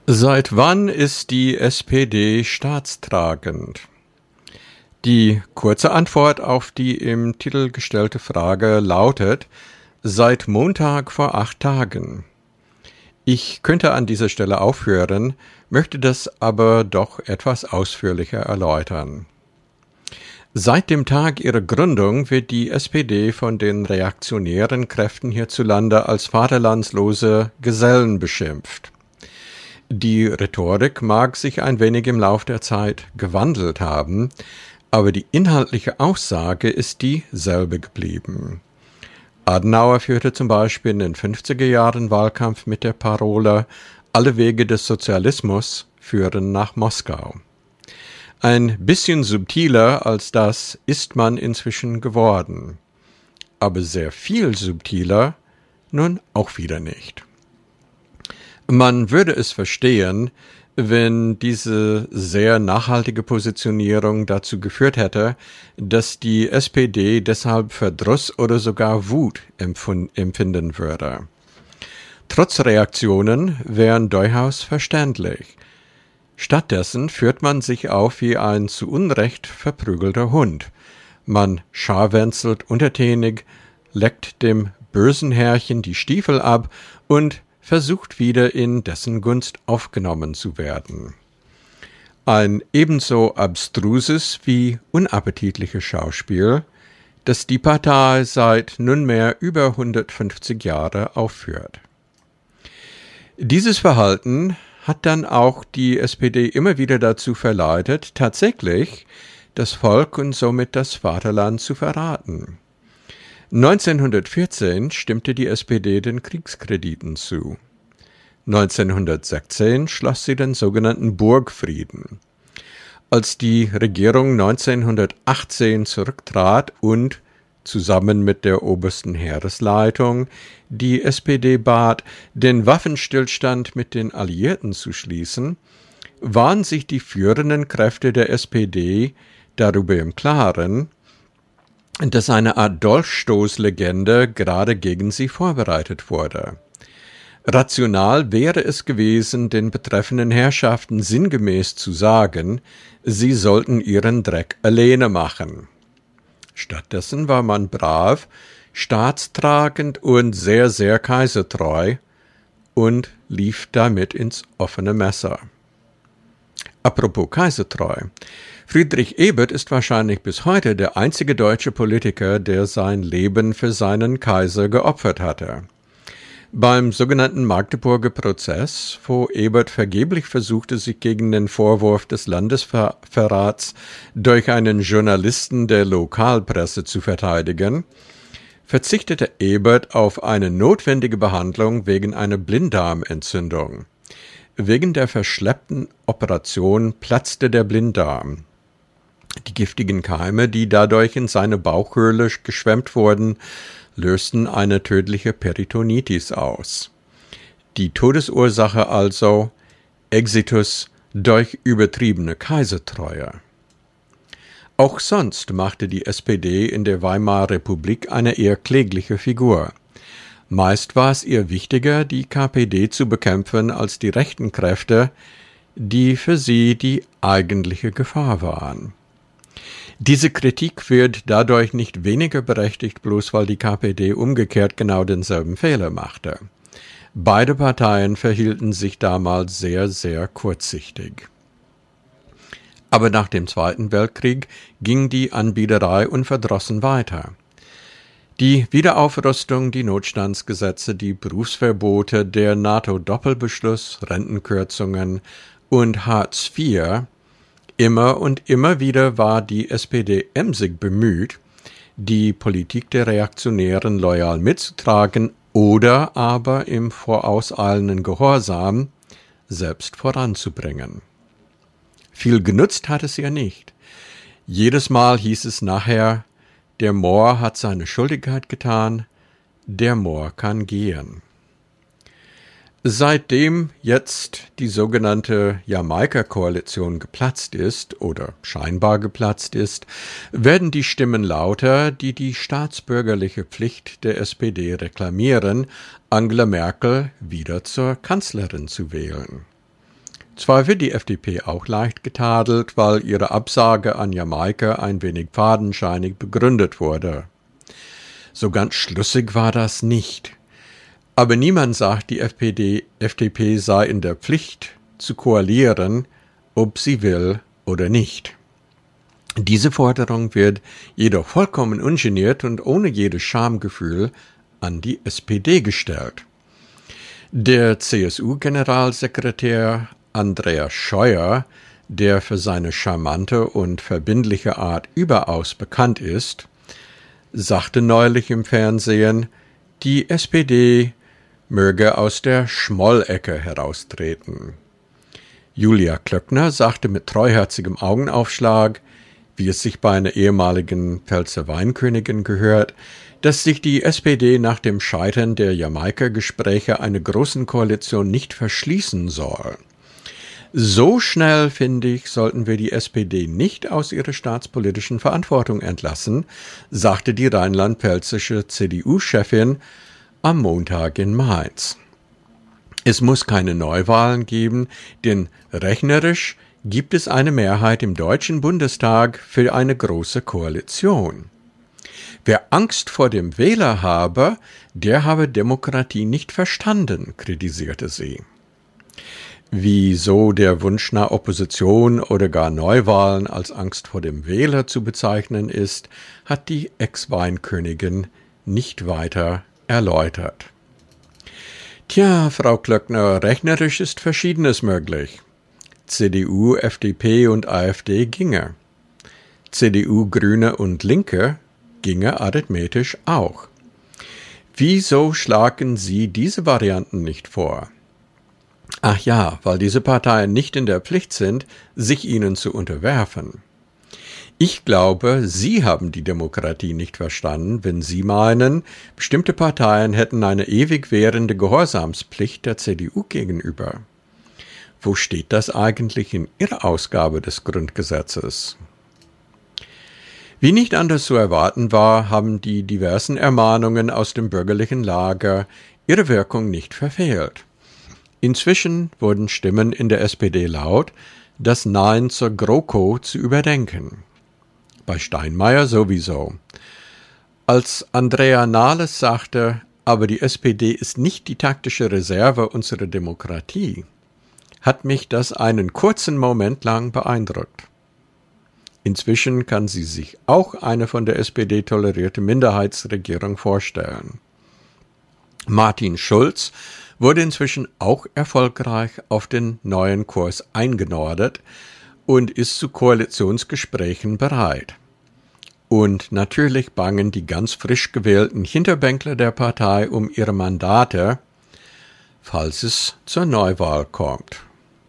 Seit wann ist die SPD staatstragend? Die kurze Antwort auf die im Titel gestellte Frage lautet: Seit Montag vor 8 Tagen. Ich könnte an dieser Stelle aufhören, möchte das aber doch etwas ausführlicher erläutern. Seit dem Tag ihrer Gründung wird die SPD von den reaktionären Kräften hierzulande als vaterlandslose Gesellen beschimpft. Die Rhetorik mag sich ein wenig im Lauf der Zeit gewandelt haben, aber die inhaltliche Aussage ist dieselbe geblieben. Adenauer führte zum Beispiel in den 50er Jahren Wahlkampf mit der Parole »Alle Wege des Sozialismus führen nach Moskau«. Ein bisschen subtiler als das ist man inzwischen geworden, aber sehr viel subtiler nun auch wieder nicht. Man würde es verstehen, wenn diese sehr nachhaltige Positionierung dazu geführt hätte, dass die SPD deshalb Verdruss oder sogar Wut empfinden würde. Trotz Reaktionen wären durchaus verständlich. Stattdessen führt man sich auf wie ein zu Unrecht verprügelter Hund. Man scharwenzelt untertänig, leckt dem bösen Herrchen die Stiefel ab und versucht wieder in dessen Gunst aufgenommen zu werden. Ein ebenso abstruses wie unappetitliches Schauspiel, das die Partei seit nunmehr über 150 Jahre aufführt. Dieses Verhalten hat dann auch die SPD immer wieder dazu verleitet, tatsächlich das Volk und somit das Vaterland zu verraten. 1914 stimmte die SPD den Kriegskrediten zu. 1916 schloss sie den sogenannten Burgfrieden. Als die Regierung 1918 zurücktrat und zusammen mit der obersten Heeresleitung die SPD bat, den Waffenstillstand mit den Alliierten zu schließen, waren sich die führenden Kräfte der SPD darüber im Klaren, dass eine Art Dolchstoßlegende gerade gegen sie vorbereitet wurde. Rational wäre es gewesen, den betreffenden Herrschaften sinngemäß zu sagen, sie sollten ihren Dreck alleine machen. Stattdessen war man brav, staatstragend und sehr, sehr kaisertreu und lief damit ins offene Messer. Apropos kaisertreu. Friedrich Ebert ist wahrscheinlich bis heute der einzige deutsche Politiker, der sein Leben für seinen Kaiser geopfert hatte. Beim sogenannten Magdeburger Prozess, wo Ebert vergeblich versuchte, sich gegen den Vorwurf des Landesverrats durch einen Journalisten der Lokalpresse zu verteidigen, verzichtete Ebert auf eine notwendige Behandlung wegen einer Blinddarmentzündung. Wegen der verschleppten Operation platzte der Blinddarm. Die giftigen Keime, die dadurch in seine Bauchhöhle geschwemmt wurden, lösten eine tödliche Peritonitis aus. Die Todesursache also Exitus durch übertriebene Kaisertreue. Auch sonst machte die SPD in der Weimarer Republik eine eher klägliche Figur. Meist war es ihr wichtiger, die KPD zu bekämpfen, als die rechten Kräfte, die für sie die eigentliche Gefahr waren. Diese Kritik wird dadurch nicht weniger berechtigt, bloß weil die KPD umgekehrt genau denselben Fehler machte. Beide Parteien verhielten sich damals sehr, sehr kurzsichtig. Aber nach dem Zweiten Weltkrieg ging die Anbiederei unverdrossen weiter. Die Wiederaufrüstung, die Notstandsgesetze, die Berufsverbote, der NATO-Doppelbeschluss, Rentenkürzungen und Hartz IV. Immer und immer wieder war die SPD emsig bemüht, die Politik der Reaktionären loyal mitzutragen oder aber im vorauseilenden Gehorsam selbst voranzubringen. Viel genutzt hat es ihr nicht. Jedes Mal hieß es nachher, der Mohr hat seine Schuldigkeit getan, der Mohr kann gehen. Seitdem jetzt die sogenannte Jamaika-Koalition geplatzt ist oder scheinbar geplatzt ist, werden die Stimmen lauter, die die staatsbürgerliche Pflicht der SPD reklamieren, Angela Merkel wieder zur Kanzlerin zu wählen. Zwar wird die FDP auch leicht getadelt, weil ihre Absage an Jamaika ein wenig fadenscheinig begründet wurde. So ganz schlüssig war das nicht. Aber niemand sagt, die FDP sei in der Pflicht zu koalieren, ob sie will oder nicht. Diese Forderung wird jedoch vollkommen ungeniert und ohne jedes Schamgefühl an die SPD gestellt. Der CSU-Generalsekretär Andreas Scheuer, der für seine charmante und verbindliche Art überaus bekannt ist, sagte neulich im Fernsehen, die SPD möge aus der Schmollecke heraustreten. Julia Klöckner sagte mit treuherzigem Augenaufschlag, wie es sich bei einer ehemaligen Pfälzer Weinkönigin gehört, dass sich die SPD nach dem Scheitern der Jamaika-Gespräche einer großen Koalition nicht verschließen soll. So schnell, finde ich, sollten wir die SPD nicht aus ihrer staatspolitischen Verantwortung entlassen, sagte die rheinland-pfälzische CDU-Chefin am Montag in Mainz. Es muss keine Neuwahlen geben, denn rechnerisch gibt es eine Mehrheit im Deutschen Bundestag für eine große Koalition. Wer Angst vor dem Wähler habe, der habe Demokratie nicht verstanden, kritisierte sie. Wieso der Wunsch nach Opposition oder gar Neuwahlen als Angst vor dem Wähler zu bezeichnen ist, hat die Ex-Weinkönigin nicht weiter erläutert. Tja, Frau Klöckner, rechnerisch ist Verschiedenes möglich. CDU, FDP und AfD ginge. CDU, Grüne und Linke ginge arithmetisch auch. Wieso schlagen Sie diese Varianten nicht vor? Ach ja, weil diese Parteien nicht in der Pflicht sind, sich ihnen zu unterwerfen. Ich glaube, Sie haben die Demokratie nicht verstanden, wenn Sie meinen, bestimmte Parteien hätten eine ewig währende Gehorsamspflicht der CDU gegenüber. Wo steht das eigentlich in Ihrer Ausgabe des Grundgesetzes? Wie nicht anders zu erwarten war, haben die diversen Ermahnungen aus dem bürgerlichen Lager ihre Wirkung nicht verfehlt. Inzwischen wurden Stimmen in der SPD laut, das Nein zur GroKo zu überdenken. Bei Steinmeier sowieso. Als Andrea Nahles sagte, aber die SPD ist nicht die taktische Reserve unserer Demokratie, hat mich das einen kurzen Moment lang beeindruckt. Inzwischen kann sie sich auch eine von der SPD tolerierte Minderheitsregierung vorstellen. Martin Schulz wurde inzwischen auch erfolgreich auf den neuen Kurs eingenordet und ist zu Koalitionsgesprächen bereit. Und natürlich bangen die ganz frisch gewählten Hinterbänkler der Partei um ihre Mandate, falls es zur Neuwahl kommt.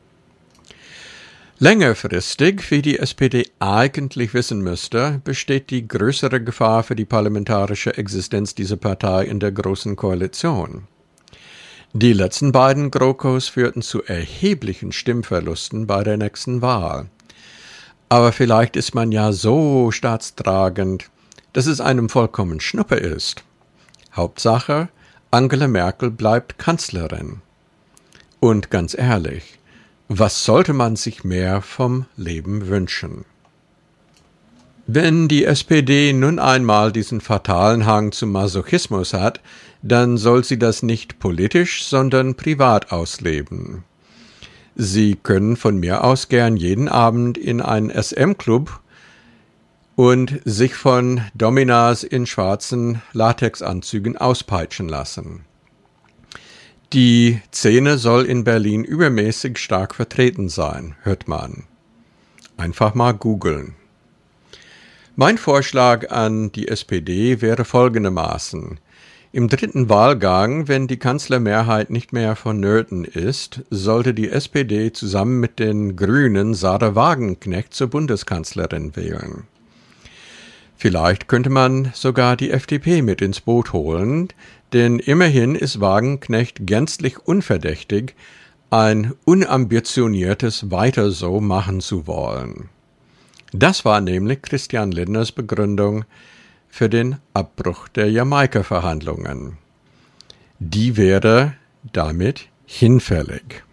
Längerfristig, wie die SPD eigentlich wissen müsste, besteht die größere Gefahr für die parlamentarische Existenz dieser Partei in der Großen Koalition. Die letzten beiden GroKos führten zu erheblichen Stimmverlusten bei der nächsten Wahl. Aber vielleicht ist man ja so staatstragend, dass es einem vollkommen Schnuppe ist. Hauptsache, Angela Merkel bleibt Kanzlerin. Und ganz ehrlich, was sollte man sich mehr vom Leben wünschen? Wenn die SPD nun einmal diesen fatalen Hang zum Masochismus hat, dann soll sie das nicht politisch, sondern privat ausleben. Sie können von mir aus gern jeden Abend in einen SM-Club und sich von Dominas in schwarzen Latexanzügen auspeitschen lassen. Die Szene soll in Berlin übermäßig stark vertreten sein, hört man. Einfach mal googeln. Mein Vorschlag an die SPD wäre folgendermaßen. Im dritten Wahlgang, wenn die Kanzlermehrheit nicht mehr vonnöten ist, sollte die SPD zusammen mit den Grünen Sahra Wagenknecht zur Bundeskanzlerin wählen. Vielleicht könnte man sogar die FDP mit ins Boot holen, denn immerhin ist Wagenknecht gänzlich unverdächtig, ein unambitioniertes Weiter so machen zu wollen. Das war nämlich Christian Lindners Begründung für den Abbruch der Jamaika-Verhandlungen. Die wäre damit hinfällig.